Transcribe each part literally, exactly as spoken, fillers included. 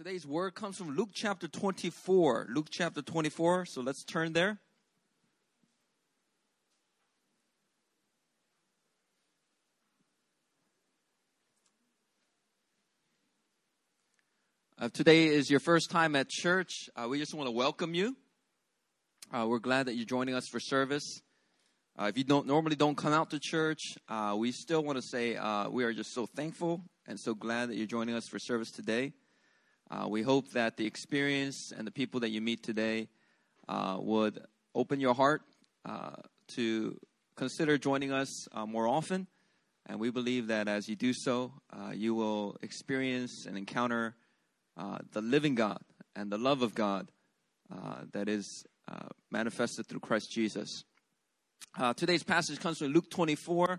Today's word comes from Luke chapter twenty-four. Luke chapter twenty-four, so let's turn there. Uh, today is your first time at church. Uh, we just want to welcome you. Uh, we're glad that you're joining us for service. Uh, if you don't normally don't come out to church, uh, we still want to say uh, we are just so thankful and so glad that you're joining us for service today. Uh, we hope that the experience and the people that you meet today uh, would open your heart uh, to consider joining us uh, more often. And we believe that as you do so, uh, you will experience and encounter uh, the living God and the love of God uh, that is uh, manifested through Christ Jesus. Uh, today's passage comes from Luke twenty-four.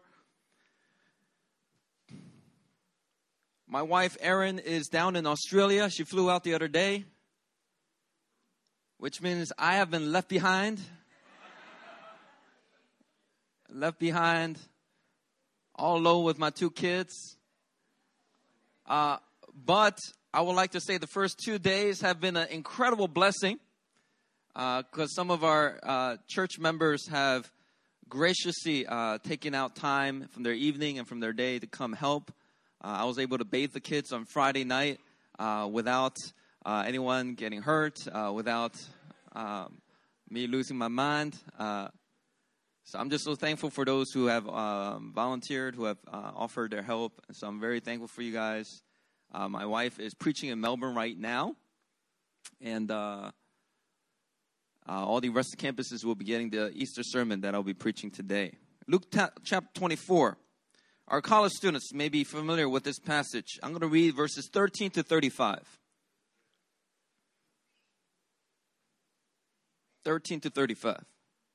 My wife, Erin, is down in Australia. She flew out the other day, which means I have been left behind. left behind all alone with my two kids. Uh, but I would like to say the first two days have been an incredible blessing because uh, some of our uh, church members have graciously uh, taken out time from their evening and from their day to come help. Uh, I was able to bathe the kids on Friday night uh, without uh, anyone getting hurt, uh, without um, me losing my mind. Uh, so I'm just so thankful for those who have um, volunteered, who have uh, offered their help. So I'm very thankful for you guys. Uh, my wife is preaching in Melbourne right now. And uh, uh, all the rest of the campuses will be getting the Easter sermon that I'll be preaching today. Luke ta- chapter twenty-four. Our college students may be familiar with this passage. I'm going to read verses thirteen to thirty-five. thirteen to thirty-five.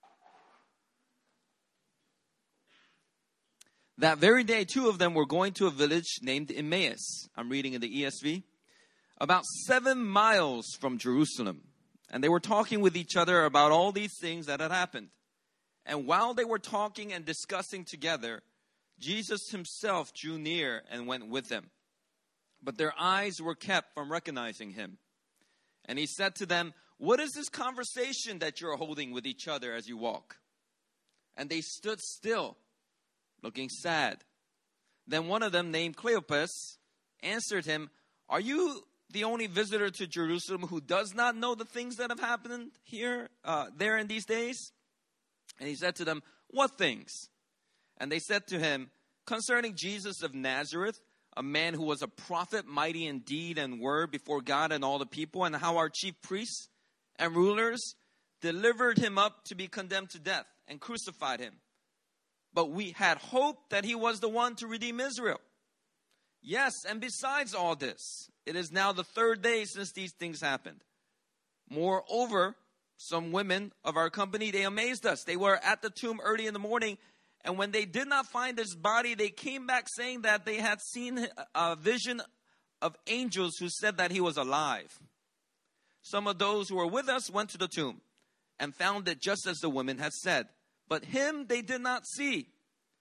That very day, two of them were going to a village named Emmaus. I'm reading in the E S V. About seven miles from Jerusalem. And they were talking with each other about all these things that had happened. And while they were talking and discussing together, Jesus himself drew near and went with them. But their eyes were kept from recognizing him. And he said to them, "What is this conversation that you're holding with each other as you walk?" And they stood still, looking sad. Then one of them, named Cleopas, answered him, "Are you the only visitor to Jerusalem who does not know the things that have happened here, uh, there in these days?" And he said to them, "What things?" And they said to him, "Concerning Jesus of Nazareth, a man who was a prophet, mighty in deed and word before God and all the people, and how our chief priests and rulers delivered him up to be condemned to death and crucified him. But we had hoped that he was the one to redeem Israel. Yes, and besides all this, it is now the third day since these things happened. Moreover, some women of our company, they amazed us. They were at the tomb early in the morning, and when they did not find his body, they came back saying that they had seen a vision of angels who said that he was alive. Some of those who were with us went to the tomb and found it just as the women had said. But him they did not see."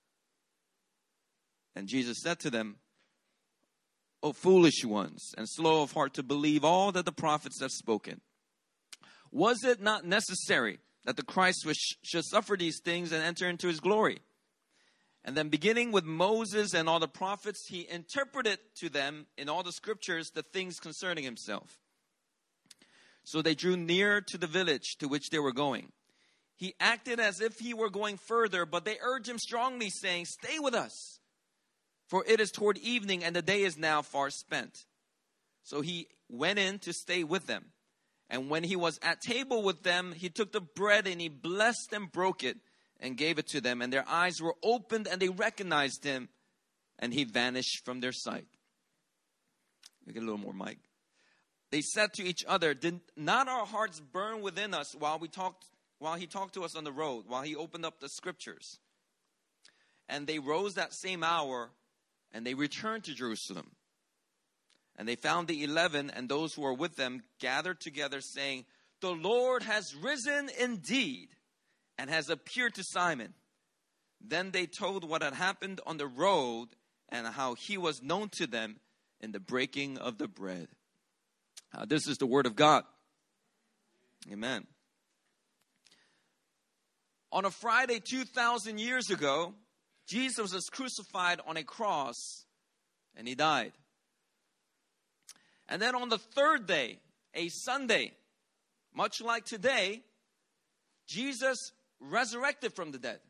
And Jesus said to them, "O foolish ones, and slow of heart to believe all that the prophets have spoken. Was it not necessary that the Christ should suffer these things and enter into his glory?" And then beginning with Moses and all the prophets, he interpreted to them in all the scriptures the things concerning himself. So they drew near to the village to which they were going. He acted as if he were going further, but they urged him strongly, saying, "Stay with us, for it is toward evening, and the day is now far spent." So he went in to stay with them. And when he was at table with them, he took the bread and he blessed and broke it and gave it to them. And their eyes were opened and they recognized him, and he vanished from their sight. We get a little more mic. They said to each other, "Did not our hearts burn within us while we talked, while he talked to us on the road, while he opened up the scriptures?" And they rose that same hour and they returned to Jerusalem. And they found the eleven and those who were with them gathered together, saying, "The Lord has risen indeed and has appeared to Simon." Then they told what had happened on the road and how he was known to them in the breaking of the bread. Uh, this is the word of God. Amen. On a Friday two thousand years ago, Jesus was crucified on a cross and he died. And then on the third day, a Sunday, much like today, Jesus resurrected from the dead.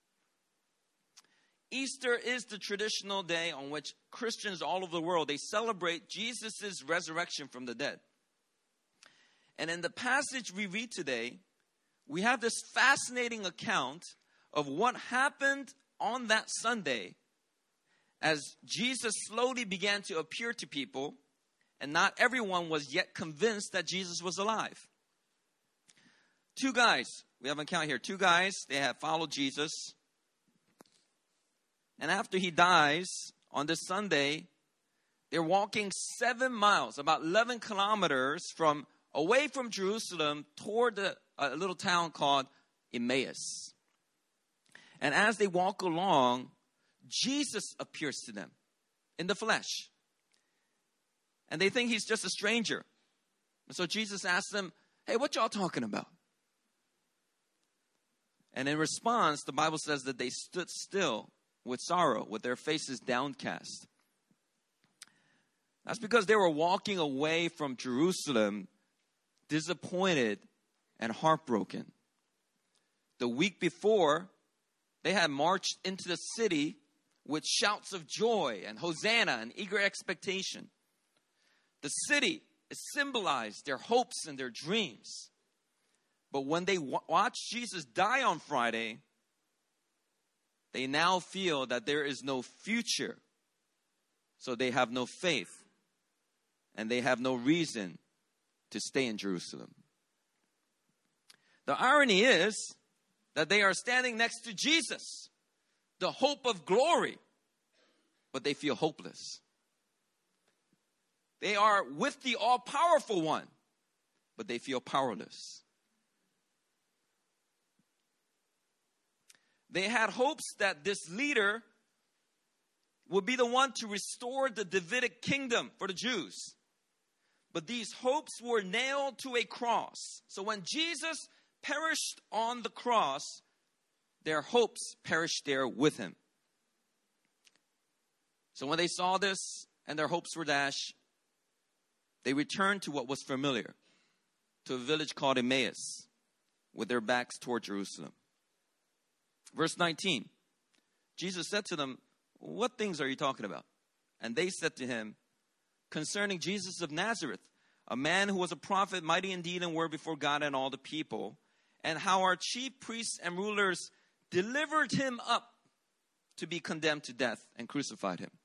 Easter is the traditional day on which Christians all over the world, they celebrate Jesus' resurrection from the dead. And in the passage we read today, we have this fascinating account of what happened on that Sunday as Jesus slowly began to appear to people, and not everyone was yet convinced that Jesus was alive. Two guys, we have an account here, two guys, they have followed Jesus. And after he dies on this Sunday, they're walking seven miles, about eleven kilometers from away from Jerusalem toward the, a little town called Emmaus. And as they walk along, Jesus appears to them in the flesh. And they think he's just a stranger. And so Jesus asks them, hey, what y'all talking about? And in response, the Bible says that they stood still with sorrow, with their faces downcast. That's because they were walking away from Jerusalem, disappointed and heartbroken. The week before, they had marched into the city with shouts of joy and Hosanna and eager expectation. The city symbolized their hopes and their dreams. But when they w- watched Jesus die on Friday, they now feel that there is no future. So they have no faith. And they have no reason to stay in Jerusalem. The irony is that they are standing next to Jesus, the hope of glory, but they feel hopeless. They are with the all-powerful one, but they feel powerless. They had hopes that this leader would be the one to restore the Davidic kingdom for the Jews. But these hopes were nailed to a cross. So when Jesus perished on the cross, their hopes perished there with him. So when they saw this and their hopes were dashed, they returned to what was familiar, to a village called Emmaus, with their backs toward Jerusalem. Verse nineteen, Jesus said to them, what things are you talking about? And they said to him, concerning Jesus of Nazareth, a man who was a prophet, mighty in deed and word before God and all the people, and how our chief priests and rulers delivered him up to be condemned to death and crucified him.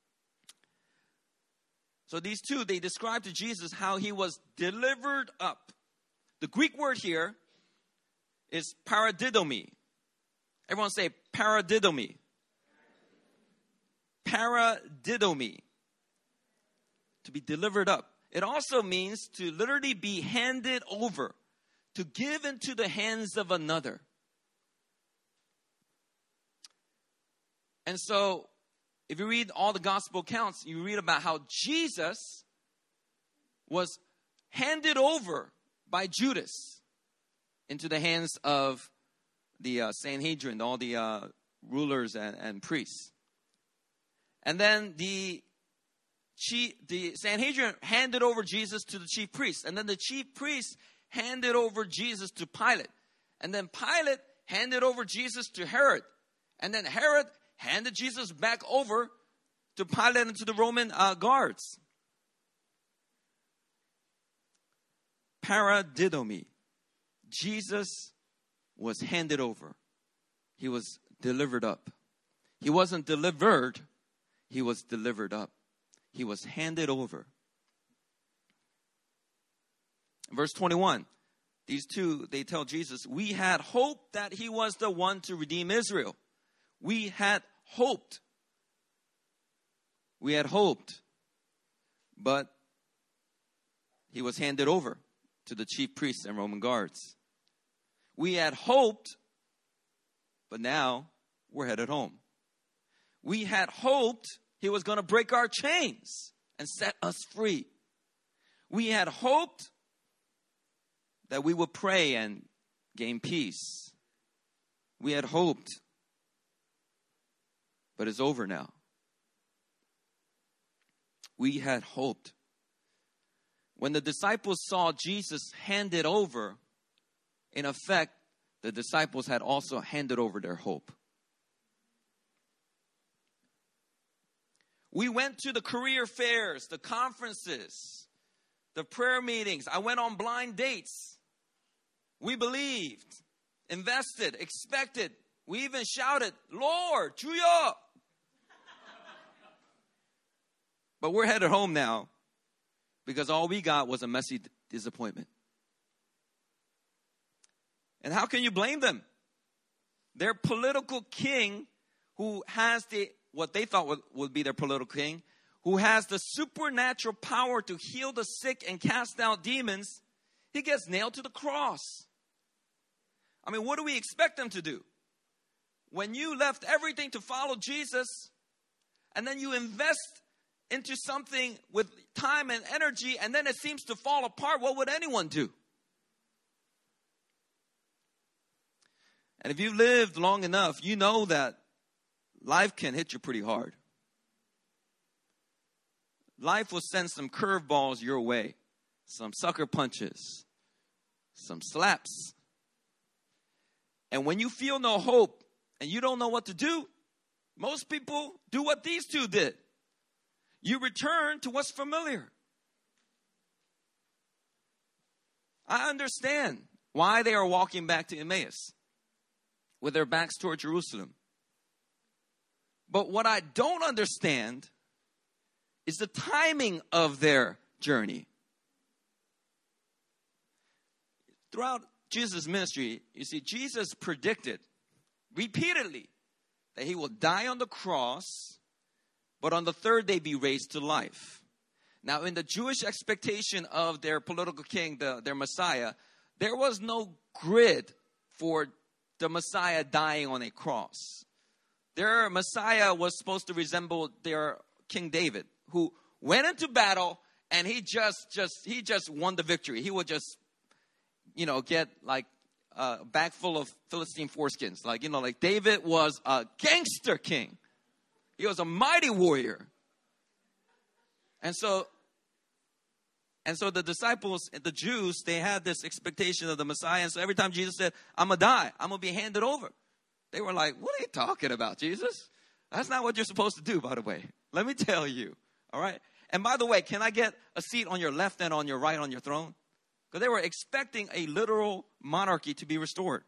So these two, they described to Jesus how he was delivered up. The Greek word here is paradidomi. Everyone say paradidomi. Paradidomi. To be delivered up. It also means to literally be handed over. To give into the hands of another. And so, if you read all the gospel accounts, you read about how Jesus was handed over by Judas into the hands of the uh, Sanhedrin, all the uh, rulers and, and priests. And then the chief, the Sanhedrin handed over Jesus to the chief priests. And then the chief priests handed over Jesus to Pilate. And then Pilate handed over Jesus to Herod. And then Herod handed Jesus back over to Pilate and to the Roman uh, guards. Paradidomi. Jesus was handed over. He was delivered up. He wasn't delivered. He was delivered up. He was handed over. Verse twenty-one. These two, they tell Jesus, we had hoped that he was the one to redeem Israel. We had hoped. We had hoped. But he was handed over to the chief priests and Roman guards. We had hoped, but now we're headed home. We had hoped he was going to break our chains and set us free. We had hoped that we would pray and gain peace. We had hoped, but it's over now. We had hoped. When the disciples saw Jesus handed over, in effect, the disciples had also handed over their hope. We went to the career fairs, the conferences, the prayer meetings. I went on blind dates. We believed, invested, expected. We even shouted, Lord, 주여! But we're headed home now because all we got was a messy disappointment. And how can you blame them? Their political king, who has the what they thought would, would be their political king, who has the supernatural power to heal the sick and cast out demons, he gets nailed to the cross. I mean, what do we expect them to do? When you left everything to follow Jesus, and then you invest into something with time and energy, and then it seems to fall apart, what would anyone do? And if you've lived long enough, you know that life can hit you pretty hard. Life will send some curveballs your way, some sucker punches, some slaps. And when you feel no hope and you don't know what to do, most people do what these two did. You return to what's familiar. I understand why they are walking back to Emmaus with their backs toward Jerusalem. But what I don't understand is the timing of their journey. Throughout Jesus' ministry, you see, Jesus predicted repeatedly that he will die on the cross, but on the third day be raised to life. Now, in the Jewish expectation of their political king, the, their Messiah, there was no grid for the Messiah dying on a cross. Their Messiah was supposed to resemble their King David, who went into battle and he just, just, he just won the victory. He would just, you know, get like a bag full of Philistine foreskins. Like, you know, like David was a gangster king. He was a mighty warrior. And so, and so the disciples, the Jews, they had this expectation of the Messiah. And so every time Jesus said, I'm going to die, I'm going to be handed over, they were like, what are you talking about, Jesus? That's not what you're supposed to do, by the way. Let me tell you. All right. And by the way, can I get a seat on your left and on your right on your throne? Because they were expecting a literal monarchy to be restored.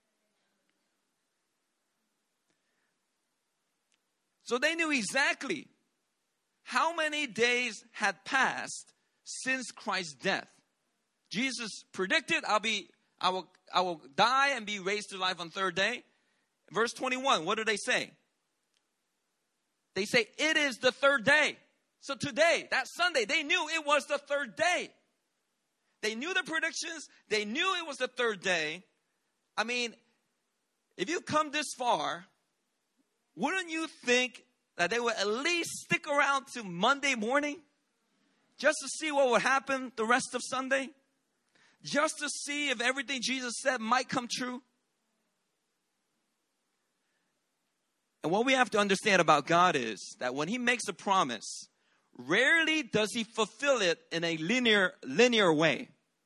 So they knew exactly how many days had passed since Christ's death. Jesus predicted, I'll be, I will, I will die and be raised to life on the third day. Verse twenty-one, what do they say? They say, it is the third day. So today, that Sunday, they knew it was the third day. They knew the predictions. They knew it was the third day. I mean, if you come this far, wouldn't you think that they would at least stick around to Monday morning just to see what would happen the rest of Sunday? Just to see if everything Jesus said might come true? And what we have to understand about God is that when he makes a promise, rarely does he fulfill it in a linear, linear way.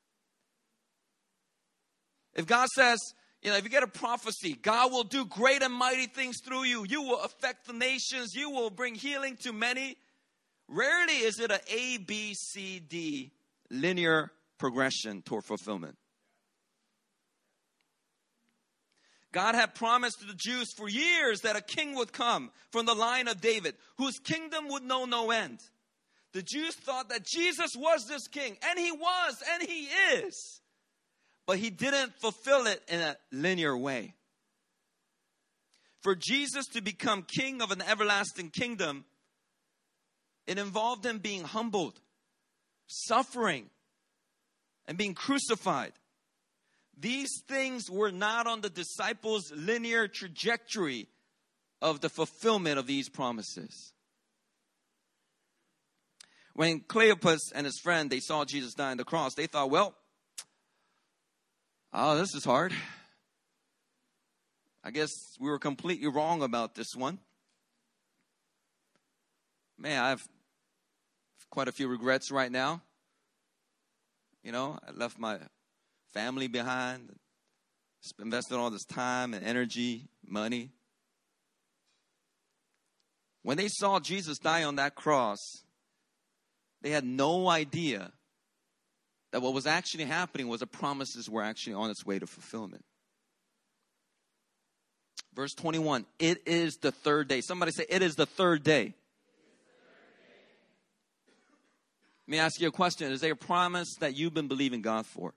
If God says, you know, if you get a prophecy, God will do great and mighty things through you. You will affect the nations. You will bring healing to many. Rarely is it an A, B, C, D linear progression toward fulfillment. God had promised to the Jews for years that a king would come from the line of David, whose kingdom would know no end. The Jews thought that Jesus was this king, and he was, and he is. But he didn't fulfill it in a linear way. For Jesus to become king of an everlasting kingdom, it involved him being humbled, suffering, and being crucified. These things were not on the disciples' linear trajectory of the fulfillment of these promises. When Cleopas and his friend, they saw Jesus die on the cross, they thought, well, oh, this is hard. I guess we were completely wrong about this one. Man, I have quite a few regrets right now. You know, I left my family behind, invested all this time and energy, money. When they saw Jesus die on that cross, they had no idea that what was actually happening was the promises were actually on its way to fulfillment. Verse twenty-one, it is the third day. Somebody say, it is the third day. Let me ask you a question. Is there a promise that you've been believing God for?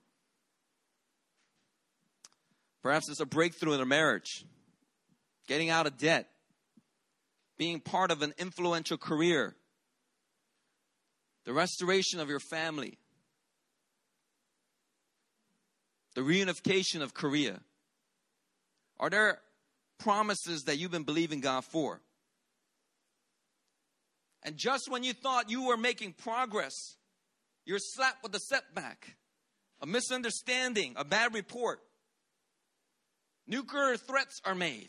Perhaps it's a breakthrough in a marriage, getting out of debt, being part of an influential career, the restoration of your family, the reunification of Korea. Are there promises that you've been believing God for? And just when you thought you were making progress, you're slapped with a setback, a misunderstanding, a bad report. Nuclear threats are made.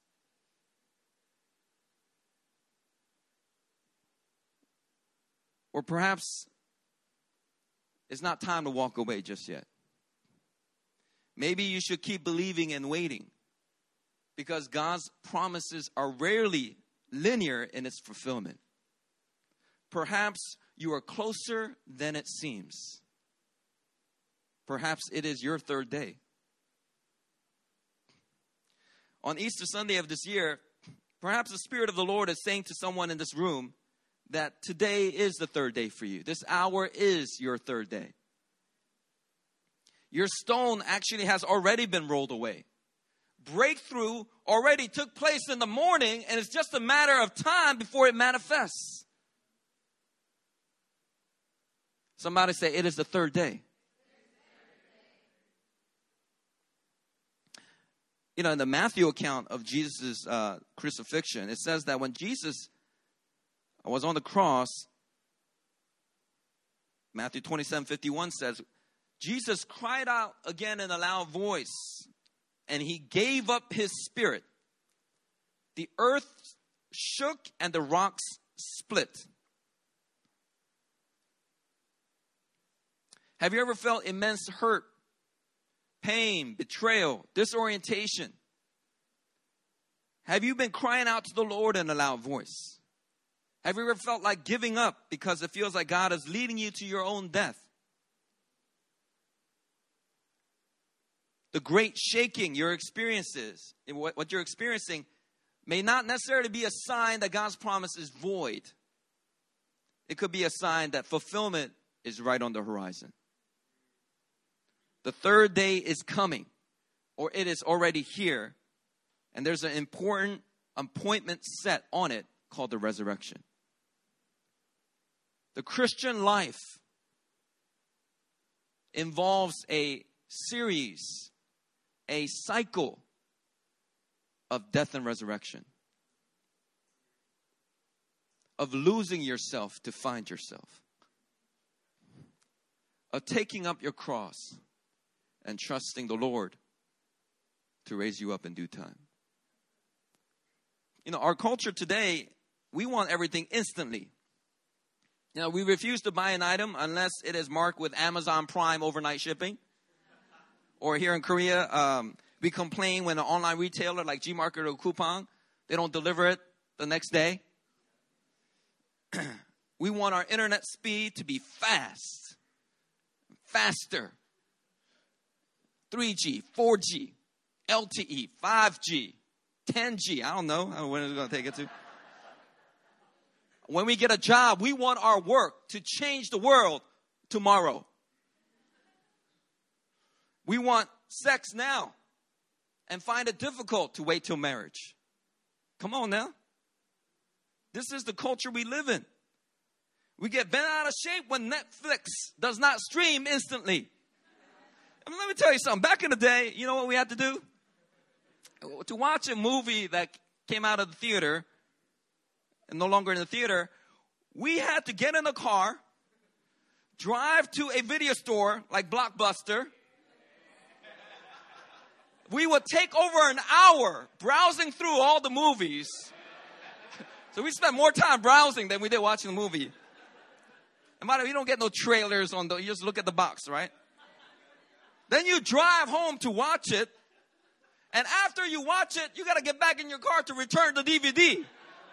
Or perhaps it's not time to walk away just yet. Maybe you should keep believing and waiting, because God's promises are rarely linear in its fulfillment. Perhaps you are closer than it seems. Perhaps it is your third day. On Easter Sunday of this year, perhaps the Spirit of the Lord is saying to someone in this room that today is the third day for you. This hour is your third day. Your stone actually has already been rolled away. Breakthrough already took place in the morning, and it's just a matter of time before it manifests. Somebody say, it is the third day. You know, in the Matthew account of Jesus' uh, crucifixion, it says that when Jesus was on the cross, Matthew twenty-seven fifty-one says, Jesus cried out again in a loud voice, and he gave up his spirit. The earth shook and the rocks split. Have you ever felt immense hurt, pain, betrayal, disorientation? Have you been crying out to the Lord in a loud voice? Have you ever felt like giving up because it feels like God is leading you to your own death? The great shaking your experiences, what, what you're experiencing, may not necessarily be a sign that God's promise is void. It could be a sign that fulfillment is right on the horizon. The third day is coming, or it is already here, and there's an important appointment set on it called the resurrection. The Christian life involves a series, a cycle of death and resurrection, of losing yourself to find yourself, of taking up your cross and trusting the Lord to raise you up in due time. You know, our culture today, we want everything instantly. You know, we refuse to buy an item unless it is marked with Amazon Prime overnight shipping. Or here in Korea, um, we complain when an online retailer like Gmarket or Coupang, they don't deliver it the next day. We want our internet speed to be fast, faster. three G, four G, L T E, five G, ten G. I don't know when it's going to take it to. When we get a job, we want our work to change the world tomorrow. We want sex now and find it difficult to wait till marriage. Come on now. This is the culture we live in. We get bent out of shape when Netflix does not stream instantly. I mean, let me tell you something. Back in the day, you know what we had to do? To watch a movie that came out of the theater and no longer in the theater, we had to get in the car, drive to a video store like Blockbuster. We would take over an hour browsing through all the movies. So we spent more time browsing than we did watching the movie. And by the way, you don't get no trailers on the, you just look at the box, right? Then you drive home to watch it. And after you watch it, you got to get back in your car to return the D V D.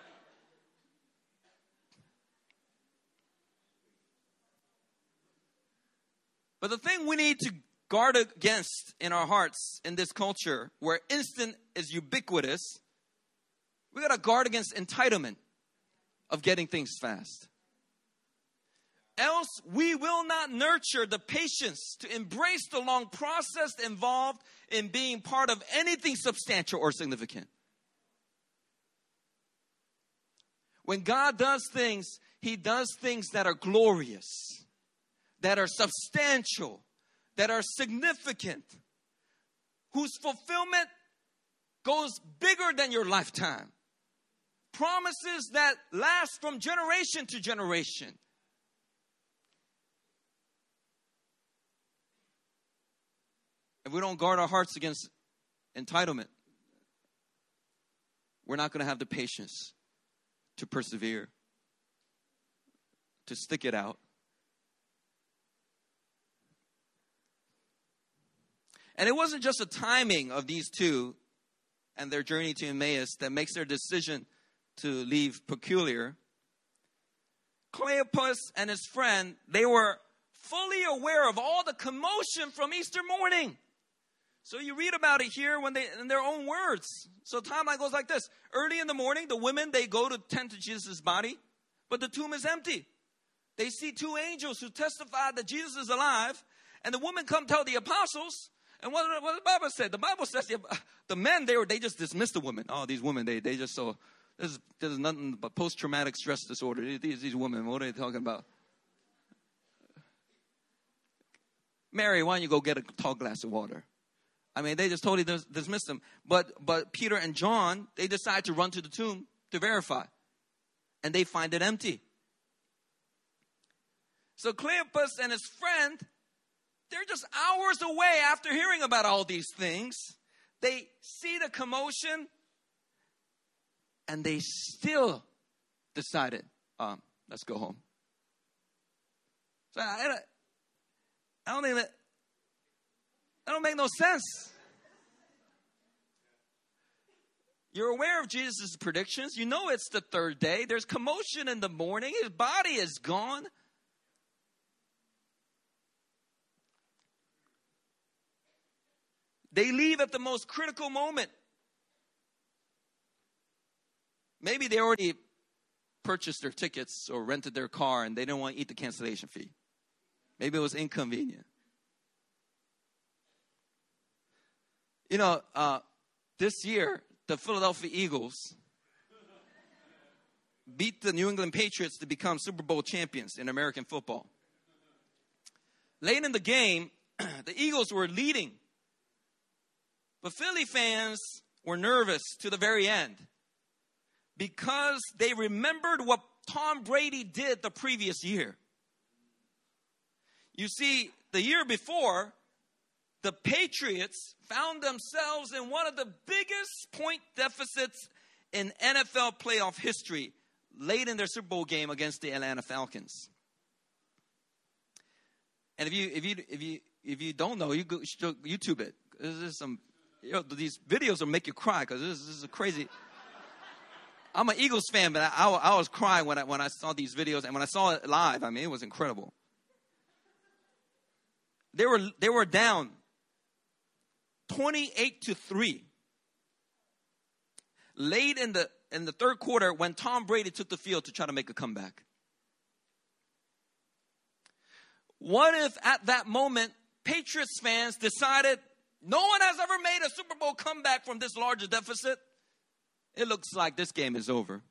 But the thing we need to guard against in our hearts in this culture where instant is ubiquitous, we got to guard against entitlement of getting things fast. Else we will not nurture the patience to embrace the long process involved in being part of anything substantial or significant. When God does things, He does things that are glorious, that are substantial, that are significant, whose fulfillment goes bigger than your lifetime. Promises that last from generation to generation. If we don't guard our hearts against entitlement, we're not going to have the patience to persevere, to stick it out. And it wasn't just the timing of these two and their journey to Emmaus that makes their decision to leave peculiar. Cleopas and his friend, they were fully aware of all the commotion from Easter morning. So you read about it here when they in their own words. So the timeline goes like this. Early in the morning, the women, they go to tend to Jesus' body, but the tomb is empty. They see two angels who testify that Jesus is alive, and the women come tell the apostles. And what, what the Bible said, the Bible says the, the men, they were they just dismissed the women. Oh, these women, they they just so, this is, this is nothing but post-traumatic stress disorder. These, these women, what are they talking about? Mary, why don't you go get a tall glass of water? I mean, they just totally dis- dismissed them. But but Peter and John, they decide to run to the tomb to verify. And they find it empty. So Cleopas and his friend, they're just hours away after hearing about all these things. They see the commotion, and they still decided, um, let's go home. So I, I don't think that, that don't make no sense. You're aware of Jesus' predictions. You know it's the third day. There's commotion in the morning. His body is gone. They leave at the most critical moment. Maybe they already purchased their tickets or rented their car and they didn't want to eat the cancellation fee. Maybe it was inconvenient. You know, uh, this year, the Philadelphia Eagles beat the New England Patriots to become Super Bowl champions in American football. Late in the game, the Eagles were leading. But Philly fans were nervous to the very end because they remembered what Tom Brady did the previous year. You see, the year before, the Patriots found themselves in one of the biggest point deficits in N F L playoff history late in their Super Bowl game against the Atlanta Falcons. And if you if you if you if you don't know, you go YouTube it. This is some. You know, these videos will make you cry because this, this is a crazy. I'm an Eagles fan, but I, I, I was crying when I when I saw these videos, and when I saw it live, I mean, it was incredible. They were they were down twenty-eight to three late in the in the third quarter when Tom Brady took the field to try to make a comeback. What if at that moment Patriots fans decided, no one has ever made a Super Bowl comeback from this large a deficit? It looks like this game is over.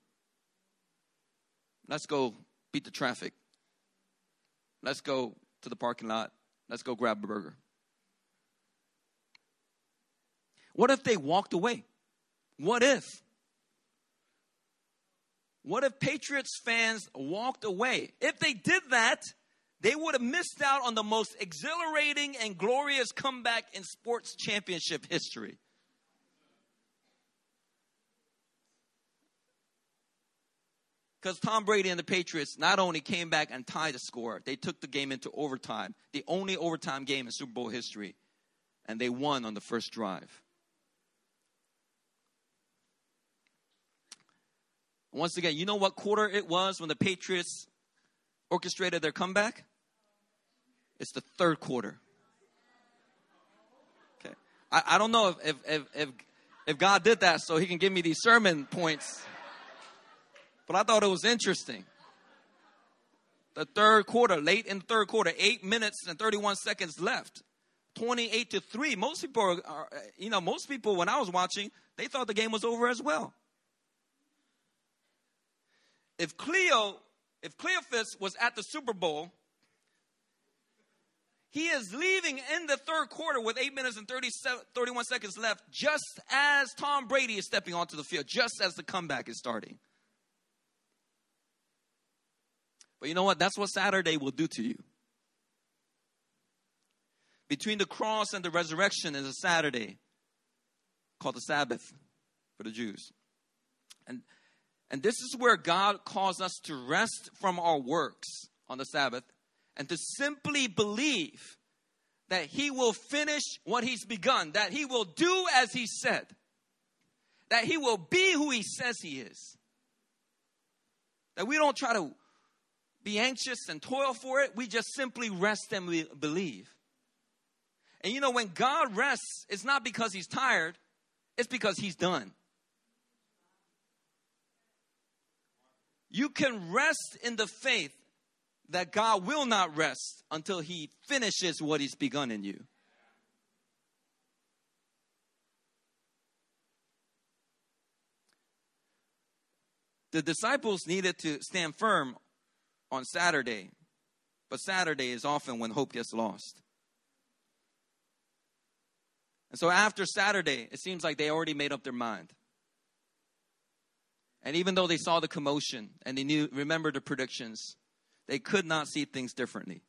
Let's go beat the traffic. Let's go to the parking lot. Let's go grab a burger. What if they walked away? What if? What if Patriots fans walked away? If they did that, they would have missed out on the most exhilarating and glorious comeback in sports championship history. Because Tom Brady and the Patriots not only came back and tied the score, they took the game into overtime, the only overtime game in Super Bowl history, and they won on the first drive. Once again, you know what quarter it was when the Patriots orchestrated their comeback? It's the third quarter. Okay, I, I don't know if, if if if if God did that so He can give me these sermon points. But I thought it was interesting. The third quarter, late in the third quarter, eight minutes and thirty-one seconds left. twenty-eight to three. Most people are, are, you know, most people when I was watching, they thought the game was over as well. If Cleo, if Cleophas was at the Super Bowl, he is leaving in the third quarter with eight minutes and thirty-one seconds left, just as Tom Brady is stepping onto the field, just as the comeback is starting. But you know what? That's what Saturday will do to you. Between the cross and the resurrection is a Saturday called the Sabbath for the Jews. And, and this is where God calls us to rest from our works on the Sabbath and to simply believe that He will finish what He's begun, that He will do as He said, that He will be who He says He is. That we don't try to be anxious and toil for it. We just simply rest and we believe. And you know, when God rests, it's not because He's tired. It's because He's done. You can rest in the faith that God will not rest until He finishes what He's begun in you. The disciples needed to stand firm on Saturday, but Saturday is often when hope gets lost. And so after Saturday, it seems like they already made up their mind. And even though they saw the commotion and they knew, remembered the predictions, they could not see things differently.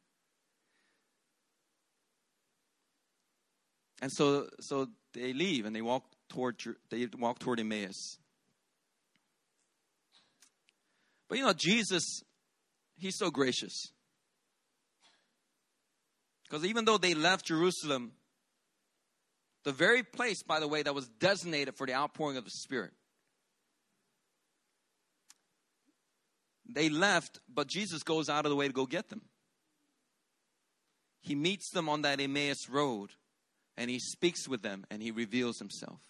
And so, so they leave and they walk toward they walk toward Emmaus. But you know, Jesus, He's so gracious. Because even though they left Jerusalem, the very place, by the way, that was designated for the outpouring of the Spirit, they left, but Jesus goes out of the way to go get them. He meets them on that Emmaus road, and He speaks with them, and He reveals Himself.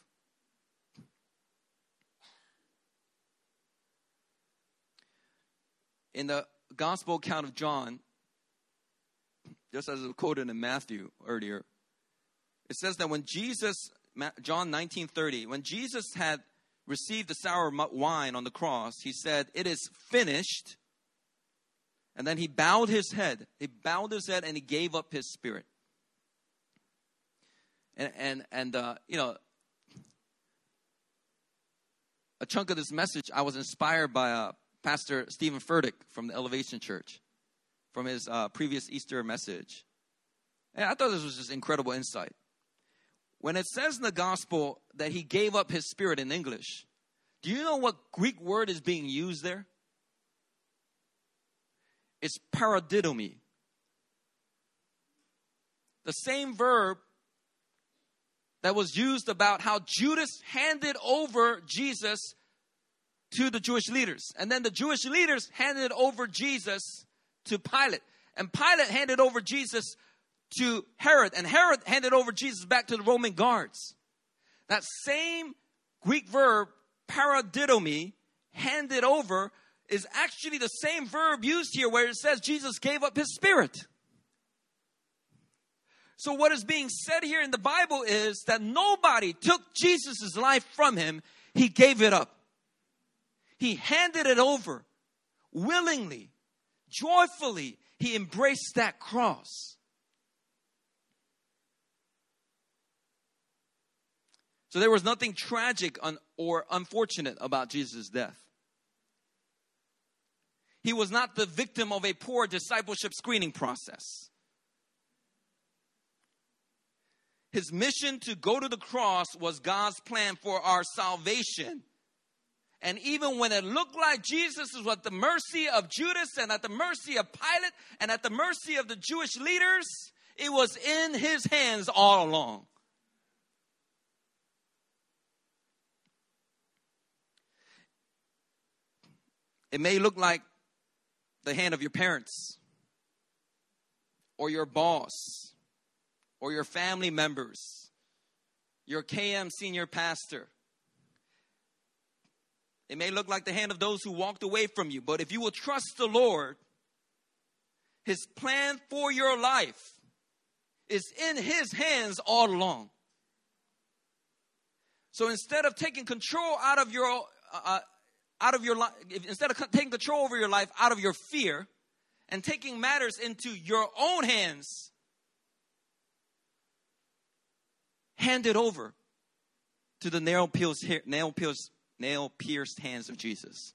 In the Gospel account of John, just as it was quoted in Matthew earlier, it says that when Jesus, John nineteen thirty, when Jesus had received the sour wine on the cross, He said, "It is finished." And then He bowed His head. He bowed His head and He gave up His spirit. And, and, and uh, you know, a chunk of this message, I was inspired by uh, Pastor Stephen Furtick from the Elevation Church, from his uh, previous Easter message. And I thought this was just incredible insight. When it says in the gospel that He gave up His spirit in English, do you know what Greek word is being used there? It's paradidomi. The same verb that was used about how Judas handed over Jesus to the Jewish leaders. And then the Jewish leaders handed over Jesus to Pilate. And Pilate handed over Jesus to Herod. And Herod handed over Jesus back to the Roman guards. That same Greek verb, paradidomi, handed over, is actually the same verb used here where it says Jesus gave up His spirit. So what is being said here in the Bible is that nobody took Jesus' life from Him. He gave it up. He handed it over willingly, joyfully. He embraced that cross. So there was nothing tragic or unfortunate about Jesus' death. He was not the victim of a poor discipleship screening process. His mission to go to the cross was God's plan for our salvation. And even when it looked like Jesus was at the mercy of Judas and at the mercy of Pilate and at the mercy of the Jewish leaders, it was in his hands all along. It may look like the hand of your parents or your boss or your family members, your K M senior pastor. It may look like the hand of those who walked away from you, but if you will trust the Lord, his plan for your life is in his hands all along. So instead of taking control out of your uh, out of your life, instead of taking control over your life out of your fear and taking matters into your own hands, hand it over to the nail pierced nail pierced nail pierced hands of Jesus.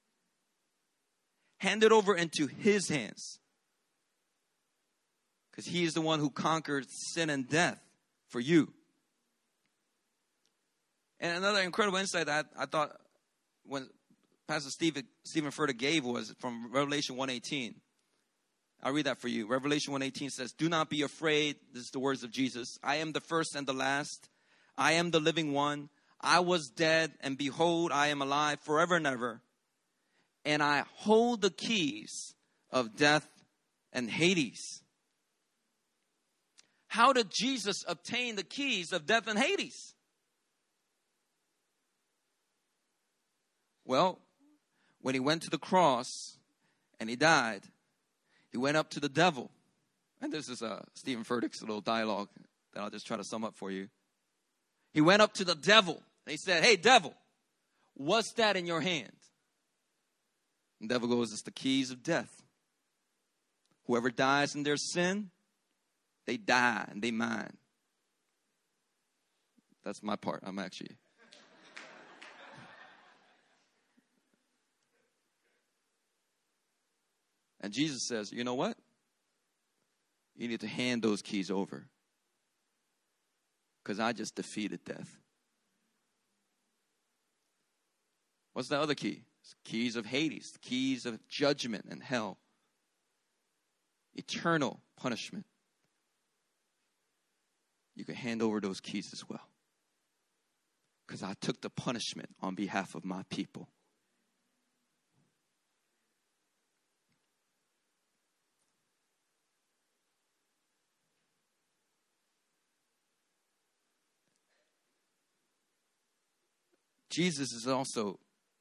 Hand it over into his hands, because he is the one who conquered sin and death for you. And another incredible insight that I, I thought when Pastor Stephen, Stephen Furtick gave was from Revelation one eighteen. I'll read that for you. Revelation one eighteen says, "Do not be afraid." This is the words of Jesus. "I am the first and the last. I am the living one. I was dead, and behold, I am alive forever and ever. And I hold the keys of death and Hades." How did Jesus obtain the keys of death and Hades? Well, when he went to the cross and he died, he went up to the devil. And this is uh, Stephen Furtick's little dialogue that I'll just try to sum up for you. He went up to the devil. And he said, "Hey, devil, what's that in your hand?" And the devil goes, "It's the keys of death. Whoever dies in their sin, they die and they mine." That's my part. I'm actually... And Jesus says, "You know what? You need to hand those keys over, because I just defeated death." What's the other key? It's keys of Hades, keys of judgment and hell. Eternal punishment. You can hand over those keys as well, because I took the punishment on behalf of my people. Jesus is also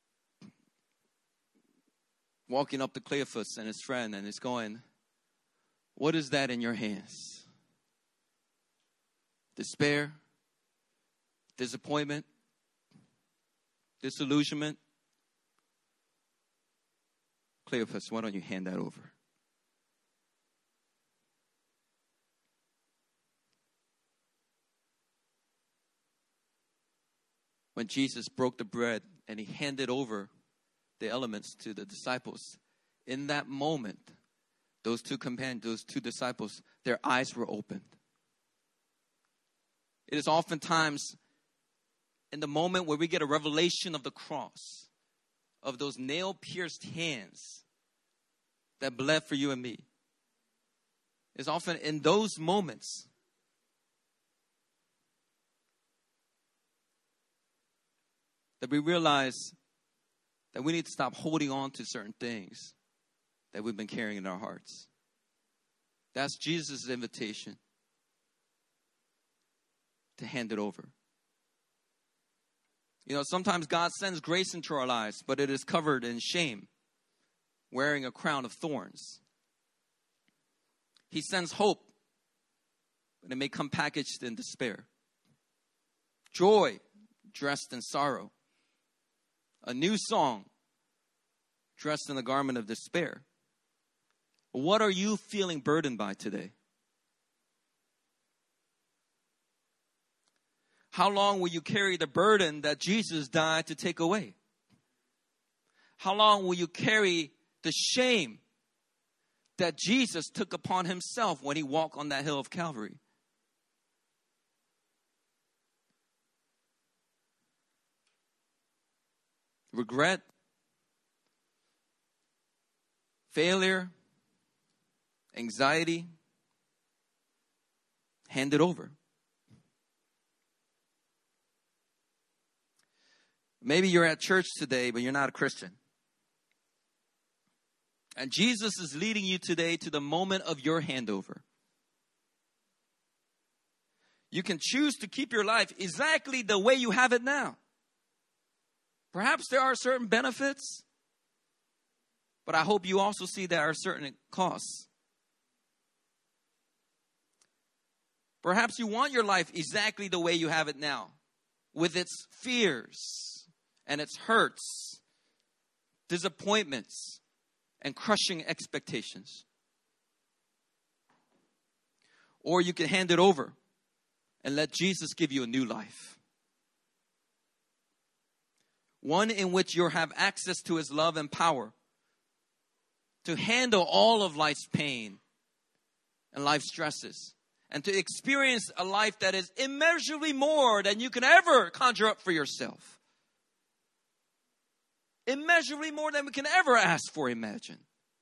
walking up to Cleophas and his friend, and he's going, "What is that in your hands? Despair? Disappointment? Disillusionment?" "Cleophas, why don't you hand that over?" When Jesus broke the bread and he handed over the elements to the disciples, in that moment, those two companions, those two disciples, their eyes were opened. It is oftentimes in the moment where we get a revelation of the cross, of those nail-pierced hands that bled for you and me. It's often in those moments that we realize that we need to stop holding on to certain things that we've been carrying in our hearts. That's Jesus' invitation, to hand it over. You know, sometimes God sends grace into our lives, but it is covered in shame, wearing a crown of thorns. He sends hope, but it may come packaged in despair. Joy dressed in sorrow. A new song dressed in the garment of despair. What are you feeling burdened by today? How long will you carry the burden that Jesus died to take away? How long will you carry the shame that Jesus took upon himself when he walked on that hill of Calvary. Regret, failure, anxiety, hand it over. Maybe you're at church today, but you're not a Christian. And Jesus is leading you today to the moment of your handover. You can choose to keep your life exactly the way you have it now. Perhaps there are certain benefits, but I hope you also see there are certain costs. Perhaps you want your life exactly the way you have it now, with its fears and its hurts, disappointments, and crushing expectations. Or you can hand it over and let Jesus give you a new life. One in which you'll have access to his love and power to handle all of life's pain and life's stresses, and to experience a life that is immeasurably more than you can ever conjure up for yourself. Immeasurably more than we can ever ask for, imagine.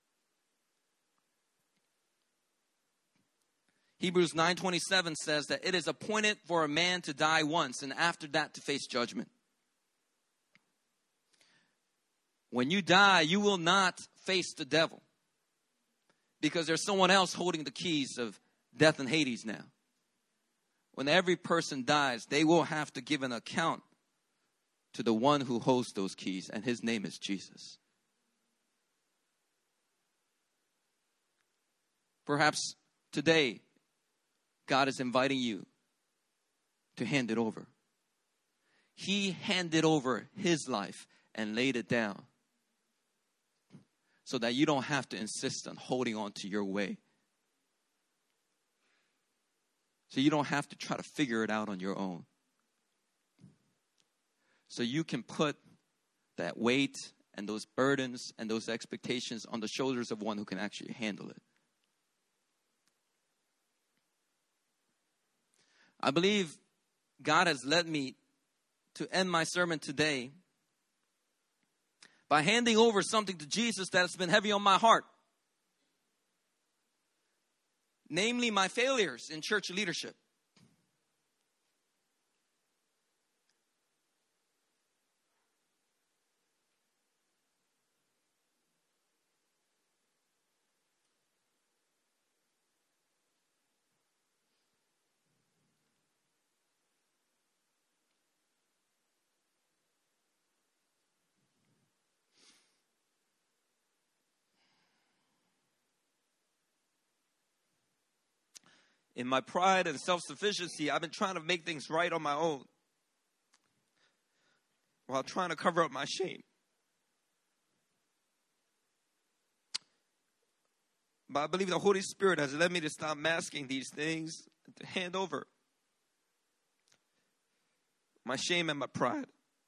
Hebrews nine twenty-seven says that it is appointed for a man to die once, and after that to face judgment. When you die, you will not face the devil, because there's someone else holding the keys of death and Hades now. When every person dies, they will have to give an account to the one who holds those keys, and his name is Jesus. Perhaps today, God is inviting you to hand it over. He handed over his life and laid it down so that you don't have to insist on holding on to your way. So you don't have to try to figure it out on your own. So you can put that weight and those burdens and those expectations on the shoulders of one who can actually handle it. I believe God has led me to end my sermon today by handing over something to Jesus that has been heavy on my heart. Namely, my failures in church leadership. In my pride and self-sufficiency, I've been trying to make things right on my own, while trying to cover up my shame. But I believe the Holy Spirit has led me to stop masking these things and to hand over my shame and my pride.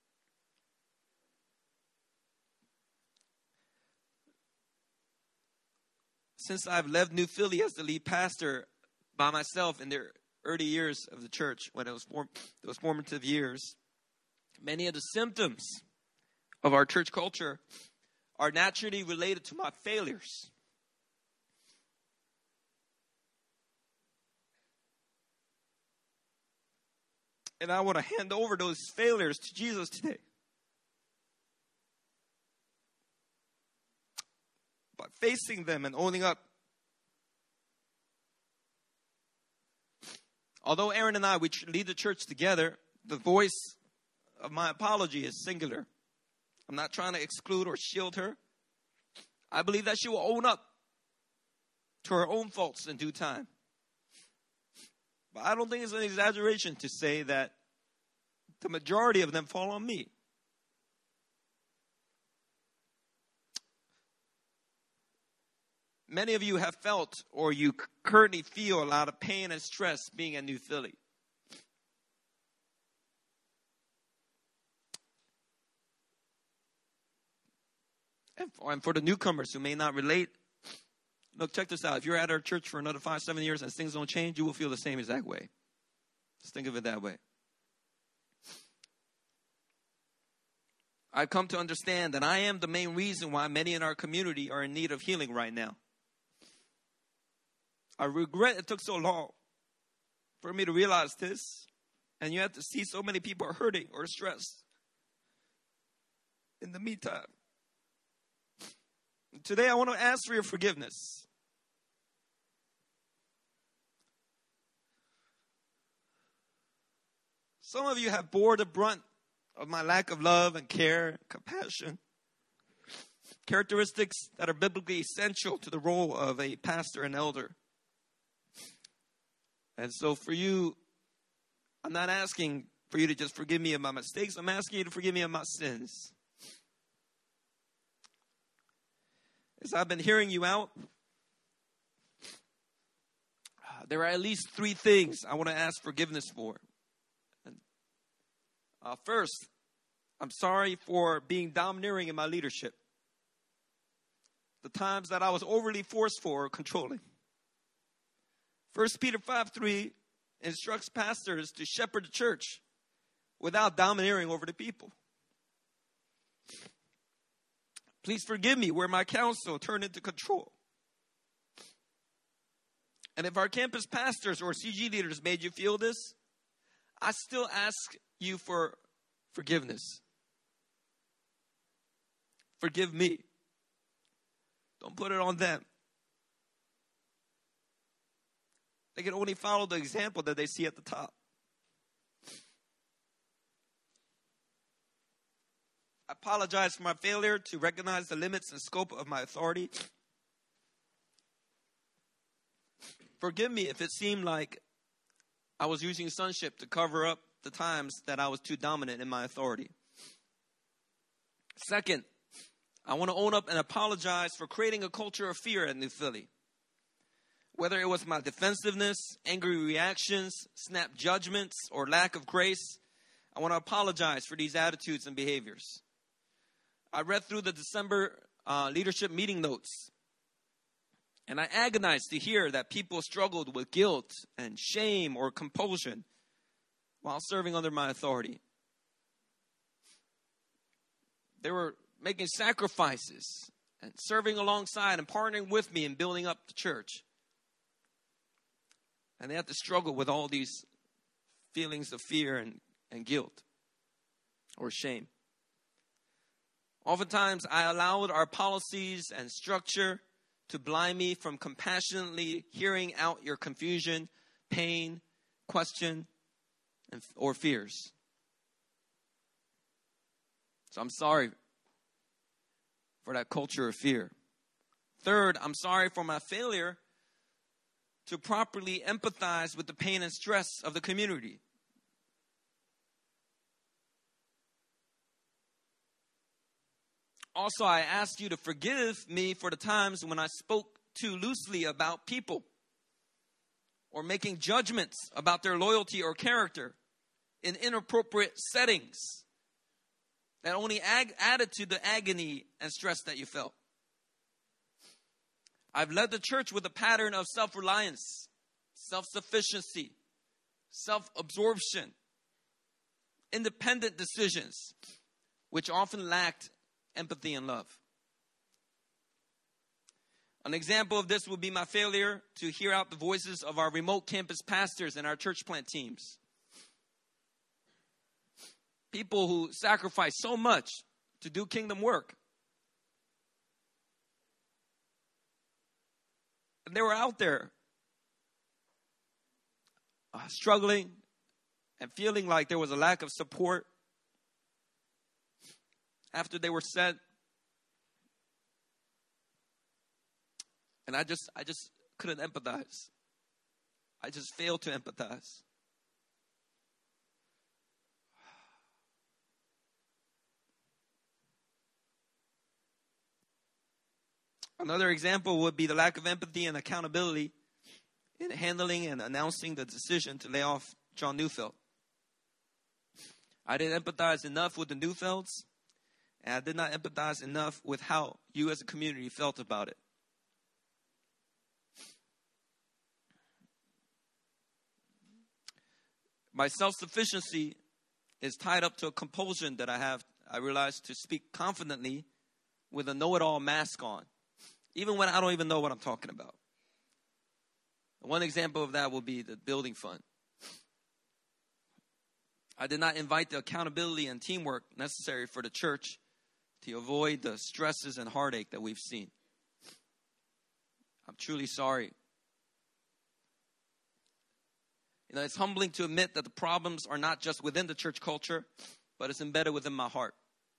Since I've left New Philly as the lead pastor by myself in the early years of the church, when it was form, those formative years, many of the symptoms of our church culture are naturally related to my failures. And I want to hand over those failures to Jesus today. By facing them and owning up. Although Erin and I, we lead the church together, the voice of my apology is singular. I'm not trying to exclude or shield her. I believe that she will own up to her own faults in due time. But I don't think it's an exaggeration to say that the majority of them fall on me. Many of you have felt, or you currently feel, a lot of pain and stress being in New Philly. And for, and for the newcomers who may not relate, look, check this out. If you're at our church for another five, seven years and things don't change, you will feel the same exact way. Just think of it that way. I've come to understand that I am the main reason why many in our community are in need of healing right now. I regret it took so long for me to realize this. And you have to see so many people are hurting or stressed. In the meantime, today I want to ask for your forgiveness. Some of you have bore the brunt of my lack of love and care, compassion, characteristics that are biblically essential to the role of a pastor and elder. And so for you, I'm not asking for you to just forgive me of my mistakes. I'm asking you to forgive me of my sins. As I've been hearing you out, there are at least three things I want to ask forgiveness for. Uh, first, I'm sorry for being domineering in my leadership. The times that I was overly forceful or controlling. First Peter five three instructs pastors to shepherd the church without domineering over the people. Please forgive me where my counsel turned into control. And if our campus pastors or C G leaders made you feel this, I still ask you for forgiveness. Forgive me. Don't put it on them. They can only follow the example that they see at the top. I apologize for my failure to recognize the limits and scope of my authority. Forgive me if it seemed like I was using sonship to cover up the times that I was too dominant in my authority. Second, I want to own up and apologize for creating a culture of fear at New Philly. Whether it was my defensiveness, angry reactions, snap judgments, or lack of grace, I want to apologize for these attitudes and behaviors. I read through the December uh, leadership meeting notes, and I agonized to hear that people struggled with guilt and shame or compulsion while serving under my authority. They were making sacrifices and serving alongside and partnering with me in building up the church. And they had to struggle with all these feelings of fear and, and guilt or shame. Oftentimes, I allowed our policies and structure to blind me from compassionately hearing out your confusion, pain, question, and, or fears. So I'm sorry for that culture of fear. Third, I'm sorry for my failure to properly empathize with the pain and stress of the community. Also, I ask you to forgive me for the times when I spoke too loosely about people or making judgments about their loyalty or character in inappropriate settings that only ag- added to the agony and stress that you felt. I've led the church with a pattern of self-reliance, self-sufficiency, self-absorption, independent decisions, which often lacked empathy and love. An example of this would be my failure to hear out the voices of our remote campus pastors and our church plant teams. People who sacrifice so much to do kingdom work. And they were out there uh, struggling and feeling like there was a lack of support after they were sent. And I just, I just couldn't empathize. I just failed to empathize. Another example would be the lack of empathy and accountability in handling and announcing the decision to lay off John Neufeld. I didn't empathize enough with the Neufelds, and I did not empathize enough with how you as a community felt about it. My self-sufficiency is tied up to a compulsion that I have, I realize, to speak confidently with a know-it-all mask on, even when I don't even know what I'm talking about. One example of that will be the building fund. I did not invite the accountability and teamwork necessary for the church to avoid the stresses and heartache that we've seen. I'm truly sorry. You know, it's humbling to admit that the problems are not just within the church culture, but it's embedded within my heart.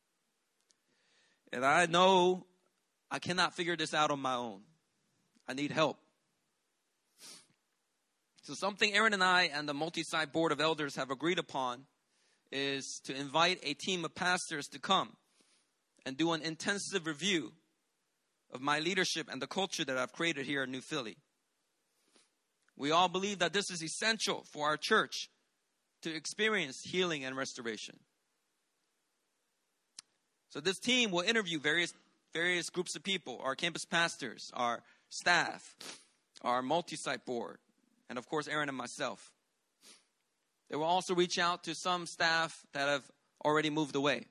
And I know I cannot figure this out on my own. I need help. So something Aaron and I and the multi-site board of elders have agreed upon is to invite a team of pastors to come and do an intensive review of my leadership and the culture that I've created here in New Philly. We all believe that this is essential for our church to experience healing and restoration. So this team will interview various various groups of people, our campus pastors, our staff, our multi-site board, and of course Aaron and myself. They will also reach out to some staff that have already moved away.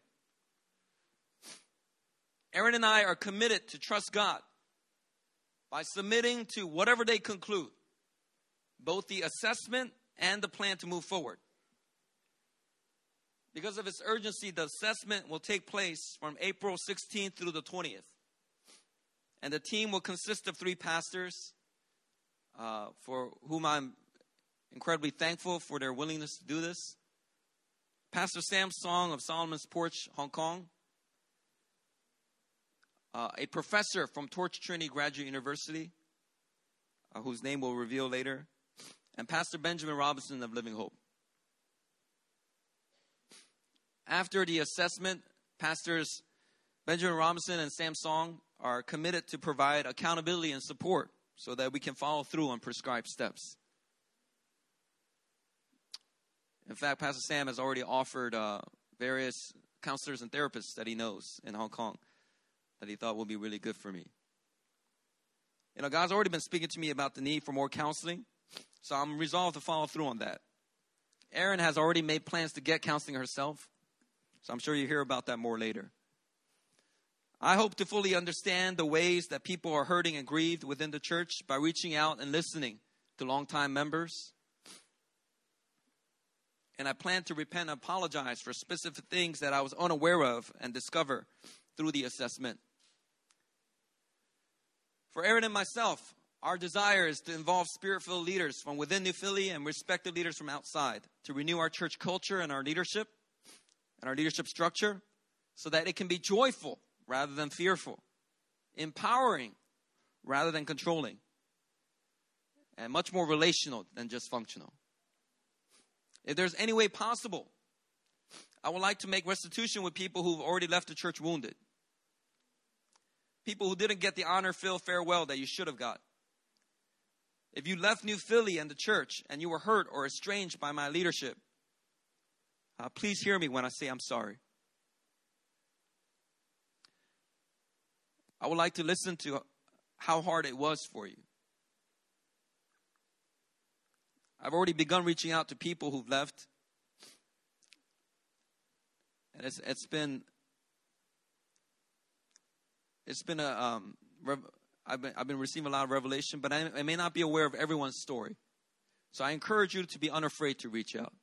Aaron and I are committed to trust God by submitting to whatever they conclude, both the assessment and the plan to move forward. Because of its urgency, the assessment will take place from April sixteenth through the twentieth. And the team will consist of three pastors uh, for whom I'm incredibly thankful for their willingness to do this. Pastor Sam Song of Solomon's Porch, Hong Kong. Uh, a professor from Torch Trinity Graduate University, uh, whose name we'll reveal later. And Pastor Benjamin Robinson of Living Hope. After the assessment, Pastors Benjamin Robinson and Sam Song are committed to provide accountability and support so that we can follow through on prescribed steps. In fact, Pastor Sam has already offered uh, various counselors and therapists that he knows in Hong Kong that he thought would be really good for me. You know, God's already been speaking to me about the need for more counseling, so I'm resolved to follow through on that. Erin has already made plans to get counseling herself, so I'm sure you'll hear about that more later. I hope to fully understand the ways that people are hurting and grieved within the church by reaching out and listening to longtime members. And I plan to repent and apologize for specific things that I was unaware of and discover through the assessment. For Aaron and myself, our desire is to involve spirit-filled leaders from within New Philly and respected leaders from outside to renew our church culture and our leadership and our leadership structure so that it can be joyful rather than fearful, empowering rather than controlling, and much more relational than just functional. If there's any way possible, I would like to make restitution with people who've already left the church wounded. People who didn't get the honor-filled farewell that you should have got. If you left New Philly and the church and you were hurt or estranged by my leadership, uh, please hear me when I say I'm sorry. I would like to listen to how hard it was for you. I've already begun reaching out to people who've left. And it's, it's been, it's been a, um, rev, I've been, I've been receiving a lot of revelation, but I, I may not be aware of everyone's story. So I encourage you to be unafraid to reach out.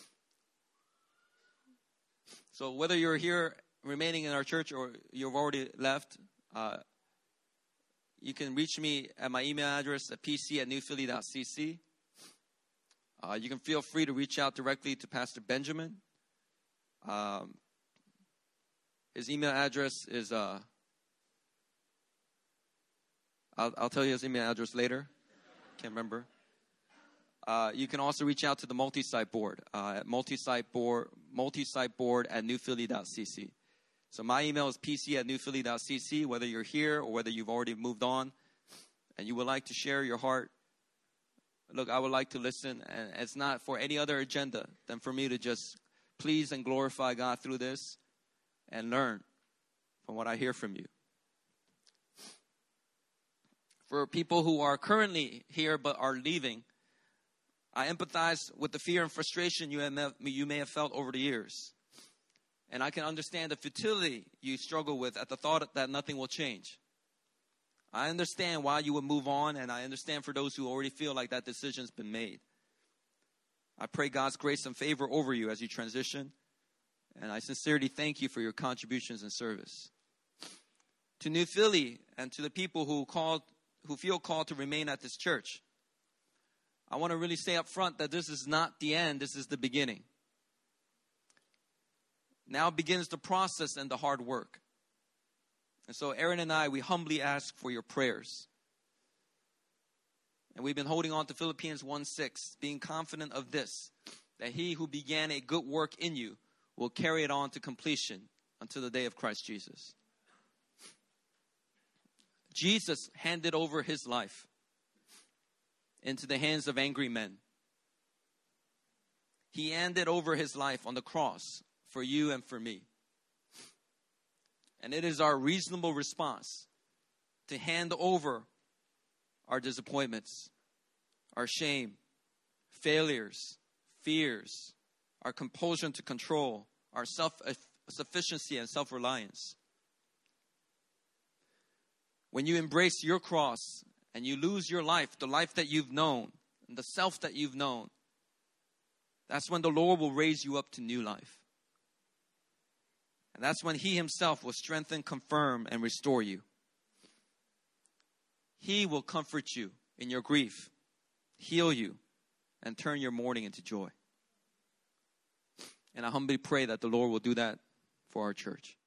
So whether you're here remaining in our church or you've already left, uh, you can reach me at my email address at p c at new philly dot c c. Uh, you can feel free to reach out directly to Pastor Benjamin. Um, his email address is, uh, I'll, I'll tell you his email address later. Can't remember. Uh, you can also reach out to the multi-site board uh, at multi-site board, multi-site board at new philly dot c c. So my email is p c at new philly dot c c, whether you're here or whether you've already moved on and you would like to share your heart. Look, I would like to listen, and it's not for any other agenda than for me to just please and glorify God through this and learn from what I hear from you. For people who are currently here but are leaving, I empathize with the fear and frustration you, have, you may have felt over the years. And I can understand the futility you struggle with at the thought that nothing will change. I understand why you would move on, and I understand for those who already feel like that decision's been made. I pray God's grace and favor over you as you transition, and I sincerely thank you for your contributions and service. To New Philly and to the people who called, who feel called to remain at this church, I want to really say up front that this is not the end, this is the beginning. Now begins the process and the hard work. And so Aaron and I, we humbly ask for your prayers. And we've been holding on to Philippians one six, being confident of this, that he who began a good work in you will carry it on to completion until the day of Christ Jesus. Jesus handed over his life into the hands of angry men. He handed over his life on the cross for you and for me. And it is our reasonable response to hand over our disappointments, our shame, failures, fears, our compulsion to control, our self-sufficiency and self-reliance. When you embrace your cross and you lose your life, the life that you've known, and the self that you've known, that's when the Lord will raise you up to new life. And that's when he himself will strengthen, confirm, and restore you. He will comfort you in your grief, heal you, and turn your mourning into joy. And I humbly pray that the Lord will do that for our church.